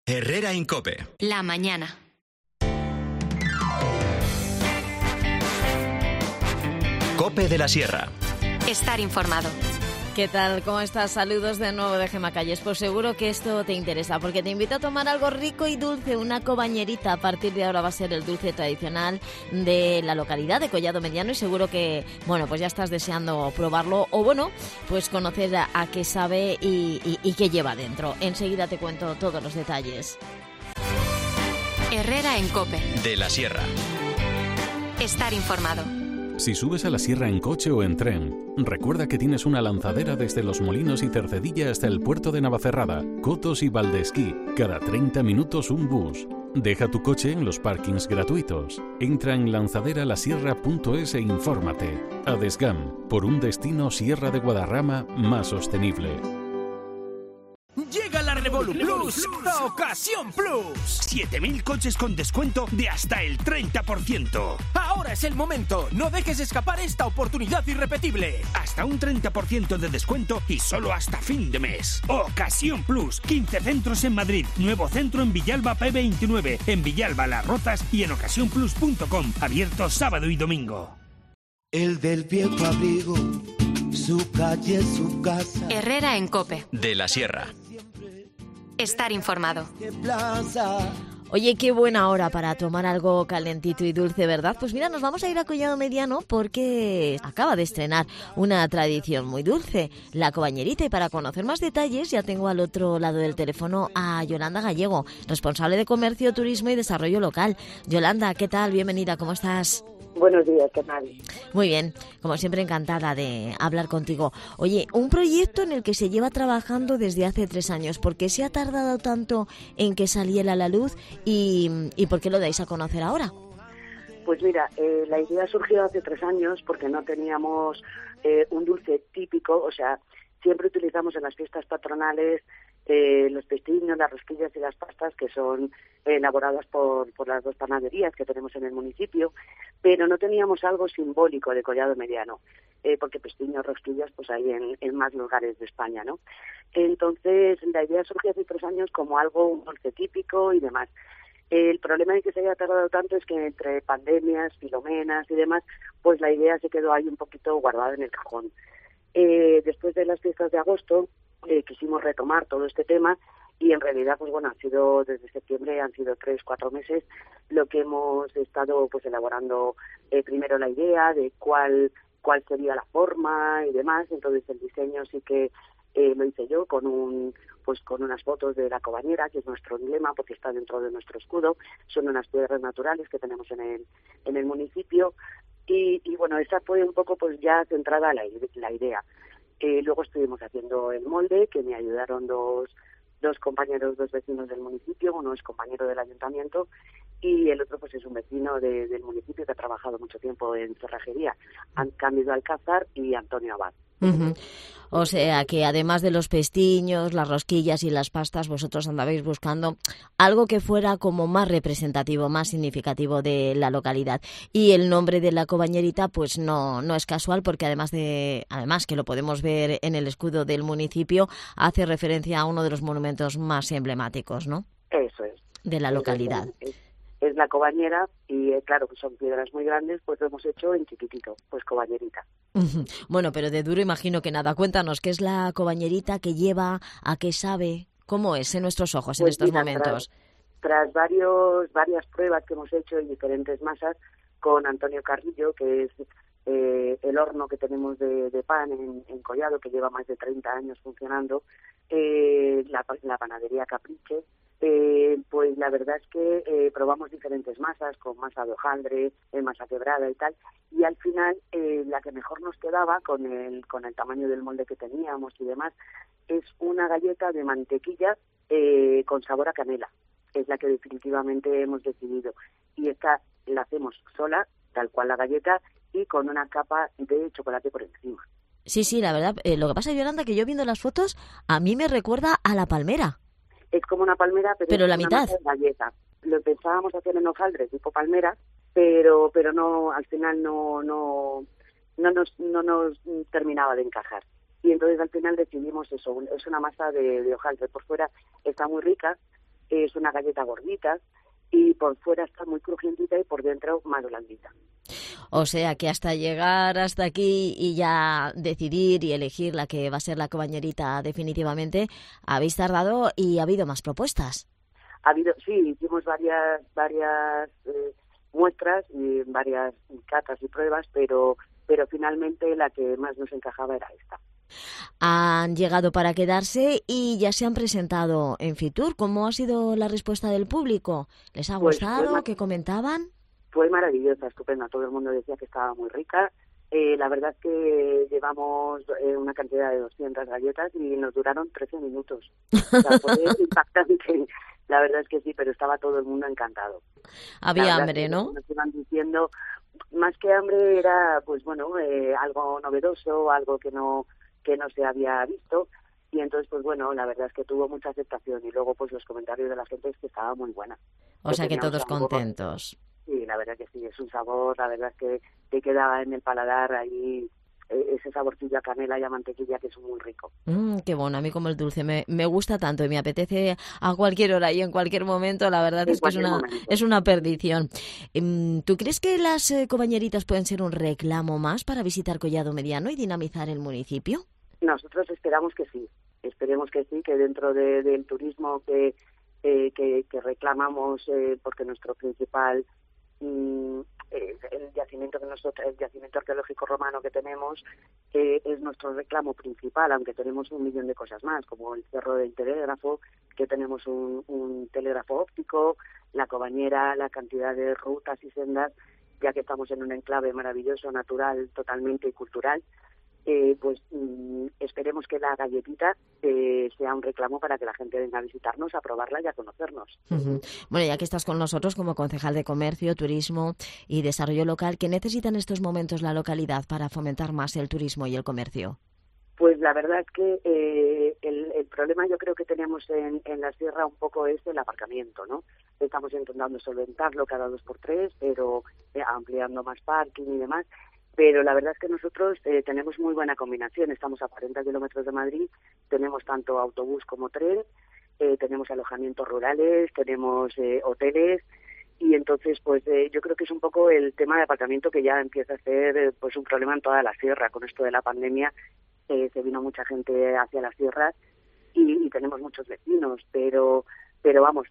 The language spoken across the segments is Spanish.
Herrera en COPE. La mañana. COPE de la Sierra. Estar informado. ¿Qué tal? ¿Cómo estás? Saludos de nuevo de Gemma Calles. Pues seguro que esto te interesa, porque te invito a tomar algo rico y dulce, una cobañerita. A partir de ahora va a ser el dulce tradicional de la localidad de Collado Mediano y seguro que, bueno, pues ya estás deseando probarlo o, bueno, pues conocer a qué sabe y qué lleva dentro. Enseguida te cuento todos los detalles. Herrera en COPE. De la Sierra. Estar informado. Si subes a la sierra en coche o en tren, recuerda que tienes una lanzadera desde Los Molinos y Cercedilla hasta el puerto de Navacerrada, Cotos y Valdesquí. Cada 30 minutos un bus. Deja tu coche en los parkings gratuitos. Entra en lanzaderalasierra.es e infórmate. Adesgam, por un destino Sierra de Guadarrama más sostenible. Llega la Revolu Plus, la Ocasión Plus. 7.000 coches con descuento de hasta el 30%. Ahora es el momento. No dejes escapar esta oportunidad irrepetible. Hasta un 30% de descuento y solo hasta fin de mes. Ocasión Plus. 15 centros en Madrid. Nuevo centro en Villalba P29. En Villalba Las Rozas y en ocasiónplus.com. Abierto sábado y domingo. El del viejo abrigo, su calle, su casa. Herrera en COPE. De la Sierra. Estar informado. Oye, qué buena hora para tomar algo calentito y dulce, ¿verdad? Pues mira, nos vamos a ir a Collado Mediano porque acaba de estrenar una tradición muy dulce, la cobañerita. Y para conocer más detalles ya tengo al otro lado del teléfono a Yolanda Gallego, responsable de Comercio, Turismo y Desarrollo Local. Yolanda, ¿qué tal? Bienvenida, ¿cómo estás? Buenos días, ¿qué tal? Muy bien, como siempre encantada de hablar contigo. Oye, un proyecto en el que se lleva trabajando desde hace 3 años. ¿Por qué se ha tardado tanto en que saliera a la luz y por qué lo dais a conocer ahora? Pues mira, la idea surgió hace 3 años porque no teníamos un dulce típico, o sea, siempre utilizamos en las fiestas patronales los pestiños, las rosquillas y las pastas que son elaboradas por las 2 panaderías que tenemos en el municipio, pero no teníamos algo simbólico de Collado Mediano, porque pestiños, rosquillas, pues hay en más lugares de España, ¿no? Entonces, la idea surgió hace 3 años como algo, un dulce típico y demás. El problema de que se haya tardado tanto es que entre pandemias, filomenas y demás, pues la idea se quedó ahí un poquito guardada en el cajón. Después de las fiestas de agosto quisimos retomar todo este tema y en realidad pues bueno, desde septiembre han sido 3-4 meses lo que hemos estado pues elaborando primero la idea de cuál sería la forma y demás. Entonces el diseño sí que lo hice yo con unas fotos de la cobañera, que es nuestro emblema porque está dentro de nuestro escudo. Son unas piedras naturales que tenemos en el municipio y bueno, esa fue un poco pues ya centrada la idea. Luego estuvimos haciendo el molde, que me ayudaron dos compañeros, 2 vecinos del municipio. Uno es compañero del ayuntamiento y el otro pues es un vecino del municipio que ha trabajado mucho tiempo en cerrajería, Cándido Alcázar y Antonio Abad. Uh-huh. O sea que además de los pestiños, las rosquillas y las pastas, vosotros andabais buscando algo que fuera como más representativo, más significativo de la localidad. Y el nombre de la cobañerita pues no es casual, porque además que lo podemos ver en el escudo del municipio, hace referencia a uno de los monumentos más emblemáticos, ¿no? Eso es. De la localidad. Es la cobañera y claro, que son piedras muy grandes, pues lo hemos hecho en chiquitito, pues cobañerita. Bueno, pero de duro imagino que nada. Cuéntanos, ¿qué es la cobañerita? ¿Qué lleva? ¿A qué sabe? ¿Cómo es en nuestros ojos pues en estos momentos? Tras varias pruebas que hemos hecho en diferentes masas con Antonio Carrillo, que es el horno que tenemos de pan en Collado, que lleva más de 30 años funcionando, la panadería Capriche, pues la verdad es que probamos diferentes masas, con masa de hojaldre, masa quebrada y tal, y al final la que mejor nos quedaba con el tamaño del molde que teníamos y demás, es una galleta de mantequilla con sabor a canela. Es la que definitivamente hemos decidido, y esta la hacemos sola, tal cual la galleta, y con una capa de chocolate por encima. Sí, la verdad, lo que pasa, Yolanda, que yo viendo las fotos, a mí me recuerda a la palmera. Es como una palmera, pero la es mitad. Una galleta. Lo pensábamos hacer en hojaldre tipo palmera, pero no, al final no nos terminaba de encajar. Y entonces al final decidimos eso, es una masa de hojaldre. Por fuera está muy rica, es una galleta gordita y por fuera está muy crujientita y por dentro más blandita. O sea que hasta llegar hasta aquí y ya decidir y elegir la que va a ser la cobañerita definitivamente, habéis tardado y ha habido más propuestas. Sí, hicimos varias muestras y varias catas y pruebas, pero finalmente la que más nos encajaba era esta. Han llegado para quedarse y ya se han presentado en Fitur. ¿Cómo ha sido la respuesta del público? ¿Les ha gustado? ¿Qué comentaban? Fue maravillosa, estupenda. Todo el mundo decía que estaba muy rica. La verdad es que llevamos una cantidad de 200 galletas y nos duraron 13 minutos. O sea, fue impactante. La verdad es que sí, pero estaba todo el mundo encantado. Había hambre, ¿no? Nos iban diciendo, más que hambre era, pues bueno, algo novedoso, algo que no se había visto. Y entonces, pues bueno, la verdad es que tuvo mucha aceptación. Y luego, pues los comentarios de la gente es que estaba muy buena. O sea que todos contentos. Sí, la verdad que sí, es un sabor, la verdad es que te queda en el paladar ahí ese saborcillo a canela y a mantequilla que es muy rico. Qué bueno, a mí como el dulce me gusta tanto y me apetece a cualquier hora y en cualquier momento, la verdad es que es una perdición. ¿Tú crees que las cobañeritas pueden ser un reclamo más para visitar Collado Mediano y dinamizar el municipio? Nosotros esperamos que sí, que dentro del turismo que reclamamos, porque nuestro principal el yacimiento arqueológico romano que tenemos es nuestro reclamo principal, aunque tenemos 1.000.000 de cosas más, como el cerro del telégrafo, que tenemos un telégrafo óptico, la cobañera, la cantidad de rutas y sendas, ya que estamos en un enclave maravilloso, natural, totalmente y cultural. Pues esperemos que la galletita sea un reclamo para que la gente venga a visitarnos, a probarla y a conocernos. Uh-huh. Bueno, ya que estás con nosotros como concejal de Comercio, Turismo y Desarrollo Local, ¿qué necesita en estos momentos la localidad para fomentar más el turismo y el comercio? Pues la verdad es que el problema yo creo que tenemos en la sierra un poco es el aparcamiento, ¿no? Estamos intentando solventarlo cada 2x3, pero ampliando más parking y demás. Pero la verdad es que nosotros tenemos muy buena combinación. Estamos a 40 kilómetros de Madrid, tenemos tanto autobús como tren, tenemos alojamientos rurales, tenemos hoteles, y entonces pues yo creo que es un poco el tema de aparcamiento que ya empieza a ser pues un problema en toda la sierra. Con esto de la pandemia se vino mucha gente hacia las sierras y tenemos muchos vecinos, pero vamos,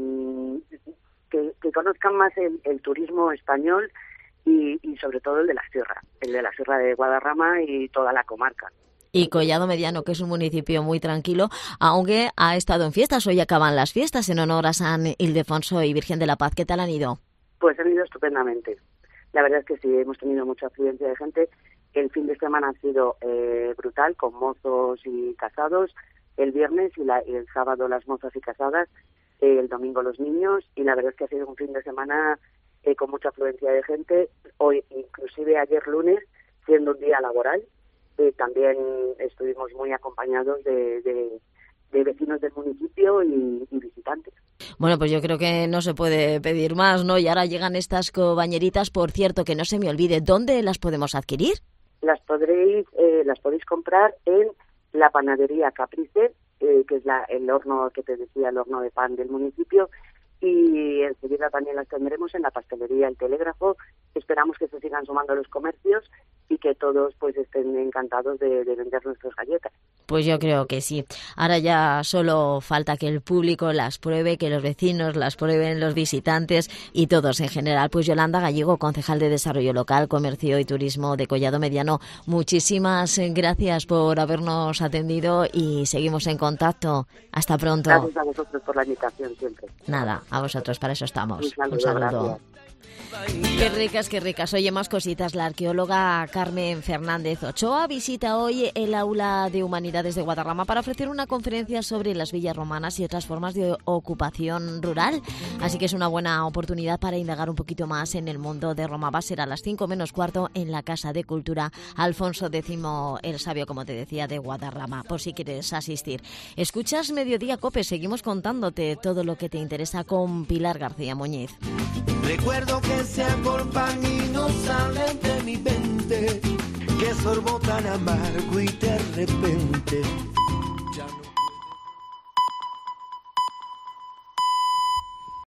que conozcan más el turismo español y sobre todo el de la sierra de Guadarrama y toda la comarca. Y Collado Mediano, que es un municipio muy tranquilo, aunque ha estado en fiestas. Hoy acaban las fiestas en honor a San Ildefonso y Virgen de la Paz. ¿Qué tal han ido? Pues han ido estupendamente. La verdad es que sí, hemos tenido mucha afluencia de gente. El fin de semana ha sido brutal, con mozos y casados. El viernes y el sábado las mozas y casadas. El domingo los niños. Y la verdad es que ha sido un fin de semana con mucha afluencia de gente. Hoy, inclusive ayer lunes, siendo un día laboral, también estuvimos muy acompañados de vecinos del municipio y visitantes. Bueno, pues yo creo que no se puede pedir más, ¿no? Y ahora llegan estas cobañeritas. Por cierto, que no se me olvide, ¿dónde las podemos adquirir? Las podéis comprar en la panadería Caprice, que es el horno que te decía, el horno de pan del municipio. Y enseguida también las tendremos en la pastelería El Telégrafo. Esperamos que se sigan sumando los comercios y que todos pues estén encantados de vender nuestras galletas. Pues yo creo que sí. Ahora ya solo falta que el público las pruebe, que los vecinos las prueben, los visitantes y todos en general. Pues Yolanda Gallego, concejal de Desarrollo Local, Comercio y Turismo de Collado Mediano, muchísimas gracias por habernos atendido y seguimos en contacto. Hasta pronto. Gracias a vosotros por la invitación siempre. Nada, a vosotros, para eso estamos. Un saludo. Gracias. Qué ricas. Oye, más cositas. La arqueóloga Carmen Fernández Ochoa visita hoy el Aula de Humanidades de Guadarrama para ofrecer una conferencia sobre las villas romanas y otras formas de ocupación rural. Así que es una buena oportunidad para indagar un poquito más en el mundo de Roma. Va a ser a las 5 menos cuarto en la Casa de Cultura Alfonso X el Sabio, como te decía, de Guadarrama, por si quieres asistir. Escuchas Mediodía Cope, seguimos contándote todo lo que te interesa con Pilar García Muñiz. Recuerdo que se agolpan y no salen de mi mente, que sorbo tan amargo y de repente